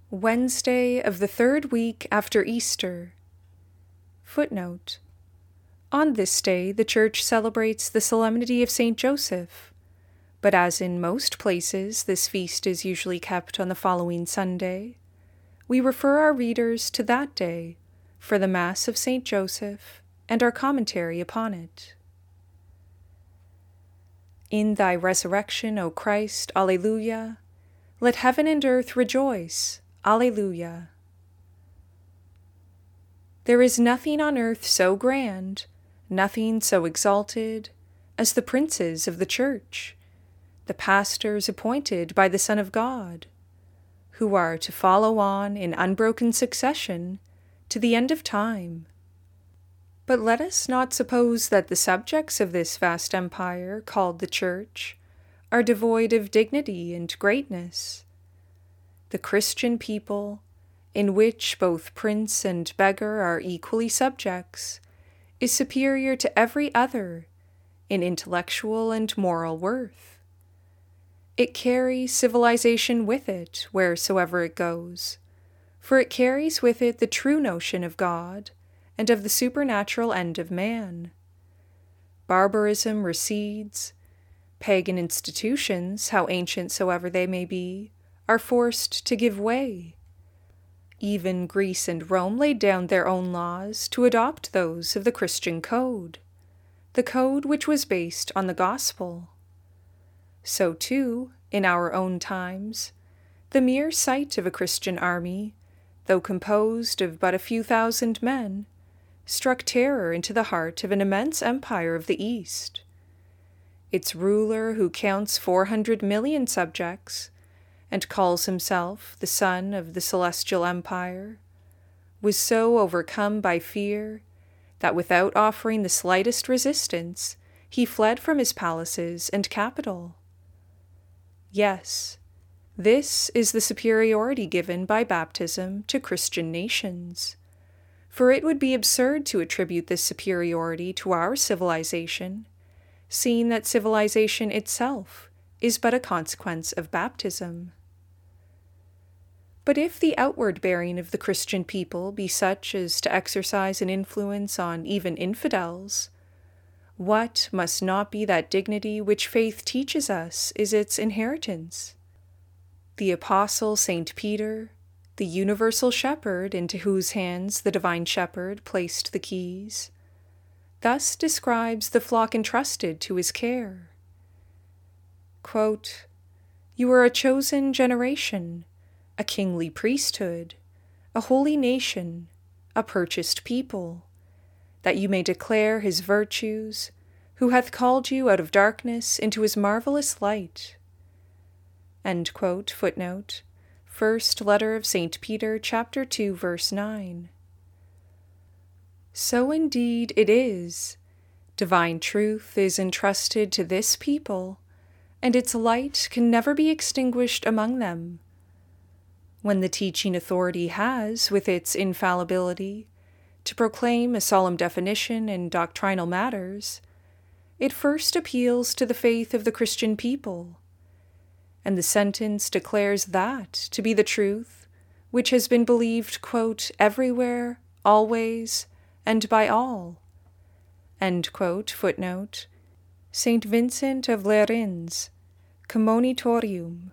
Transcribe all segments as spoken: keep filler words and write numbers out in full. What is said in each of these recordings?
Wednesday of the third week after Easter. Footnote: On this day the Church celebrates the solemnity of Saint Joseph, but as in most places this feast is usually kept on the following Sunday, we refer our readers to that day for the Mass of Saint Joseph and our commentary upon it. In thy resurrection, O Christ, Alleluia! Let heaven and earth rejoice, Alleluia! There is nothing on earth so grand, nothing so exalted, as the princes of the Church, the pastors appointed by the Son of God, who are to follow on in unbroken succession to the end of time. But let us not suppose that the subjects of this vast empire called the Church are devoid of dignity and greatness. The Christian people, in which both prince and beggar are equally subjects, is superior to every other in intellectual and moral worth. It carries civilization with it wheresoever it goes, for it carries with it the true notion of God and of the supernatural end of man. Barbarism recedes, pagan institutions, how ancient soever they may be, are forced to give way. Even Greece and Rome laid down their own laws to adopt those of the Christian code, the code which was based on the gospel. So too, in our own times, the mere sight of a Christian army, though composed of but a few thousand men, struck terror into the heart of an immense empire of the East. Its ruler, who counts four hundred million subjects, and calls himself the son of the celestial empire, was so overcome by fear that without offering the slightest resistance, he fled from his palaces and capital. Yes, this is the superiority given by baptism to Christian nations, for it would be absurd to attribute this superiority to our civilization, seeing that civilization itself is but a consequence of baptism. But if the outward bearing of the Christian people be such as to exercise an influence on even infidels, what must not be that dignity which faith teaches us is its inheritance? The Apostle Saint Peter, the universal shepherd into whose hands the divine shepherd placed the keys, thus describes the flock entrusted to his care. Quote, "You are a chosen generation, a kingly priesthood, a holy nation, a purchased people, that you may declare his virtues, who hath called you out of darkness into his marvelous light." End quote. Footnote. First letter of Saint Peter, chapter two, verse nine. So indeed it is. Divine truth is entrusted to this people, and its light can never be extinguished among them. When the teaching authority has, with its infallibility, to proclaim a solemn definition in doctrinal matters, it first appeals to the faith of the Christian people, and the sentence declares that to be the truth which has been believed, quote, everywhere, always, and by all. End quote. Footnote. Saint Vincent of Lerins, Commonitorium.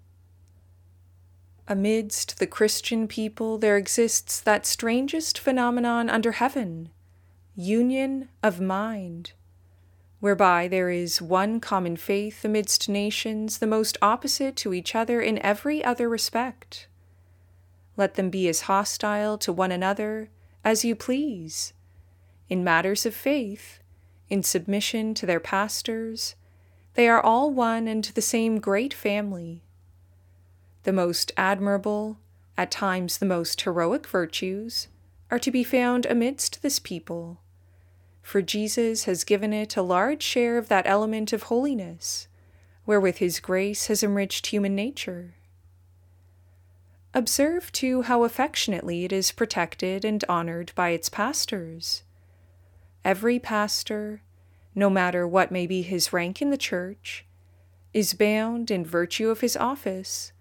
Amidst the Christian people there exists that strangest phenomenon under heaven, union of mind, whereby there is one common faith amidst nations the most opposite to each other in every other respect. Let them be as hostile to one another as you please. In matters of faith, in submission to their pastors, they are all one and the same great family. The most admirable, at times the most heroic virtues, are to be found amidst this people, for Jesus has given it a large share of that element of holiness, wherewith his grace has enriched human nature. Observe, too, how affectionately it is protected and honored by its pastors. Every pastor, no matter what may be his rank in the church, is bound, in virtue of his office,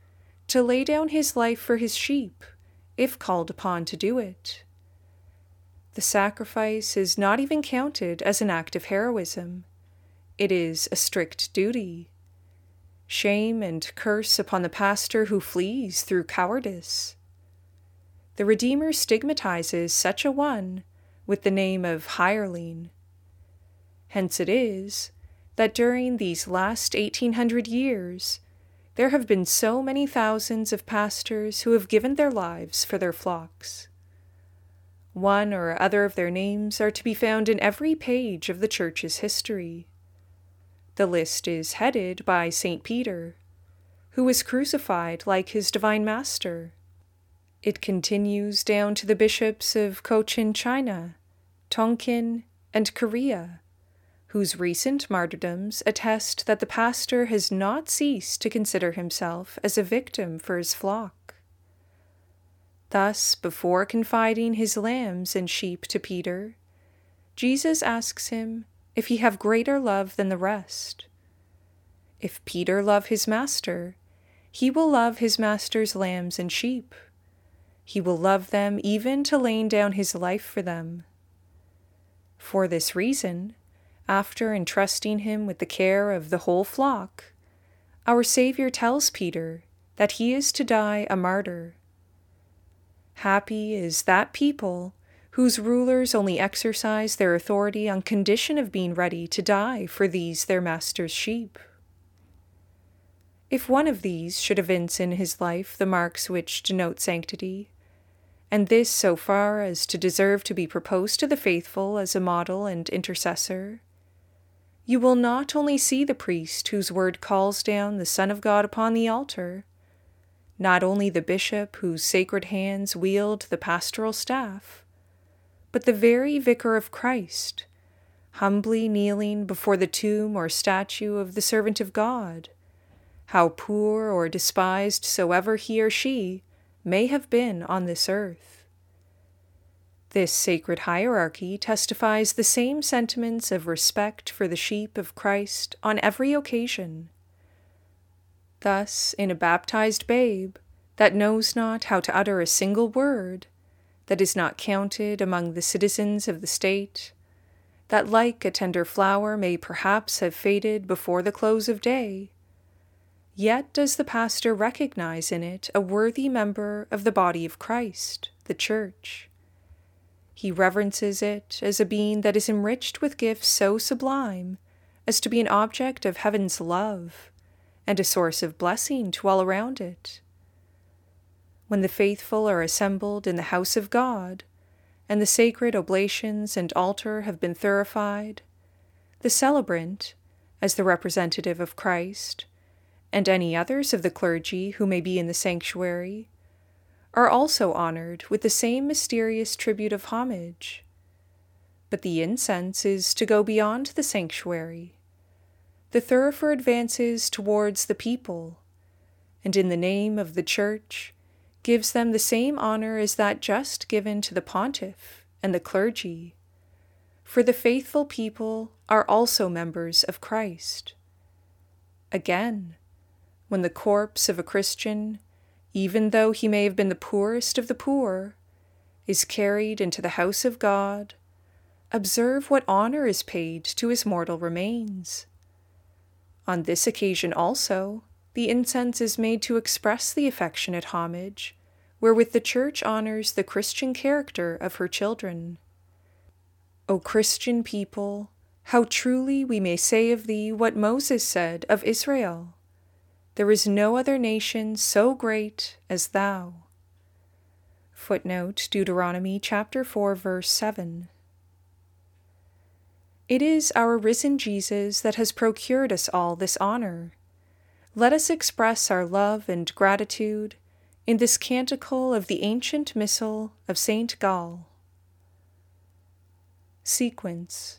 to lay down his life for his sheep, if called upon to do it. The sacrifice is not even counted as an act of heroism. It is a strict duty. Shame and curse upon the pastor who flees through cowardice. The Redeemer stigmatizes such a one with the name of hireling. Hence it is that during these last eighteen hundred years, there have been so many thousands of pastors who have given their lives for their flocks. One or other of their names are to be found in every page of the Church's history. The list is headed by Saint Peter, who was crucified like his divine master. It continues down to the bishops of Cochin China, Tonkin, and Korea, whose recent martyrdoms attest that the pastor has not ceased to consider himself as a victim for his flock. Thus, before confiding his lambs and sheep to Peter, Jesus asks him if he have greater love than the rest. If Peter love his master, he will love his master's lambs and sheep. He will love them even to laying down his life for them. For this reason, after entrusting him with the care of the whole flock, our Savior tells Peter that he is to die a martyr. Happy is that people whose rulers only exercise their authority on condition of being ready to die for these their master's sheep. If one of these should evince in his life the marks which denote sanctity, and this so far as to deserve to be proposed to the faithful as a model and intercessor, you will not only see the priest whose word calls down the Son of God upon the altar, not only the bishop whose sacred hands wield the pastoral staff, but the very vicar of Christ, humbly kneeling before the tomb or statue of the servant of God, how poor or despised soever he or she may have been on this earth. This sacred hierarchy testifies the same sentiments of respect for the sheep of Christ on every occasion. Thus, in a baptized babe that knows not how to utter a single word, that is not counted among the citizens of the state, that like a tender flower may perhaps have faded before the close of day, yet does the pastor recognize in it a worthy member of the body of Christ, the Church. He reverences it as a being that is enriched with gifts so sublime as to be an object of heaven's love and a source of blessing to all around it. When the faithful are assembled in the house of God, and the sacred oblations and altar have been thurified, the celebrant, as the representative of Christ, and any others of the clergy who may be in the sanctuary, are also honored with the same mysterious tribute of homage. But the incense is to go beyond the sanctuary. The thurifer advances towards the people, and in the name of the Church gives them the same honor as that just given to the pontiff and the clergy, for the faithful people are also members of Christ. Again, when the corpse of a Christian, even though he may have been the poorest of the poor, is carried into the house of God, observe what honor is paid to his mortal remains. On this occasion also, the incense is made to express the affectionate homage wherewith the Church honors the Christian character of her children. O Christian people, how truly we may say of thee what Moses said of Israel, "There is no other nation so great as thou." Footnote Deuteronomy chapter four, verse seven. It is our risen Jesus that has procured us all this honor. Let us express our love and gratitude in this canticle of the ancient missal of Saint Gall. Sequence.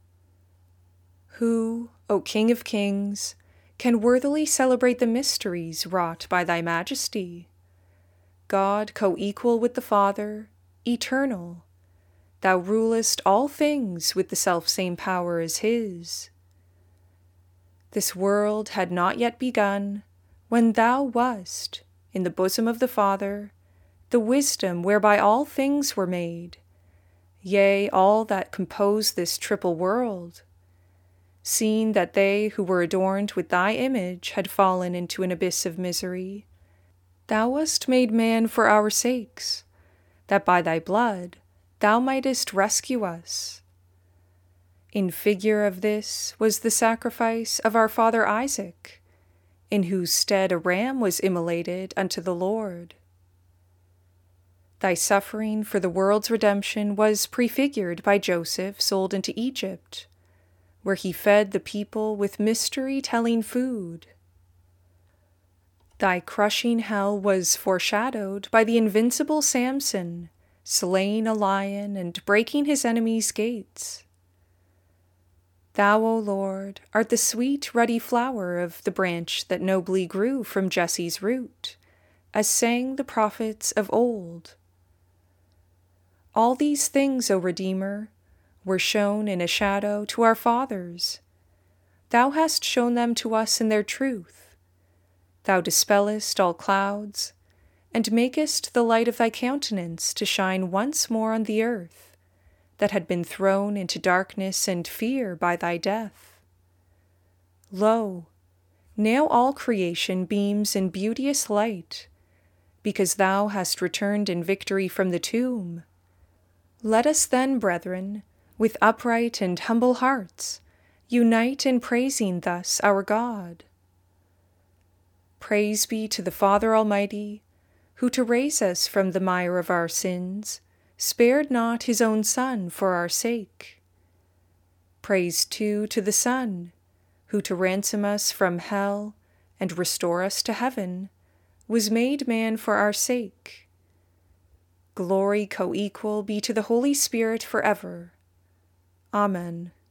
Who, O King of Kings, can worthily celebrate the mysteries wrought by thy majesty? God co-equal with the Father, eternal, thou rulest all things with the self-same power as his. This world had not yet begun when thou wast, in the bosom of the Father, the wisdom whereby all things were made, yea, all that compose this triple world, seeing that they who were adorned with thy image had fallen into an abyss of misery, thou wast made man for our sakes, that by thy blood thou mightest rescue us. In figure of this was the sacrifice of our father Isaac, in whose stead a ram was immolated unto the Lord. Thy suffering for the world's redemption was prefigured by Joseph sold into Egypt, where he fed the people with mystery-telling food. Thy crushing hell was foreshadowed by the invincible Samson, slaying a lion and breaking his enemies' gates. Thou, O Lord, art the sweet ruddy flower of the branch that nobly grew from Jesse's root, as sang the prophets of old. All these things, O Redeemer, were shown in a shadow to our fathers. Thou hast shown them to us in their truth. Thou dispellest all clouds, and makest the light of thy countenance to shine once more on the earth, that had been thrown into darkness and fear by thy death. Lo, now all creation beams in beauteous light, because thou hast returned in victory from the tomb. Let us then, brethren, with upright and humble hearts, unite in praising thus our God. Praise be to the Father Almighty, who to raise us from the mire of our sins, spared not his own Son for our sake. Praise too to the Son, who to ransom us from hell and restore us to heaven, was made man for our sake. Glory co-equal be to the Holy Spirit forever. Amen.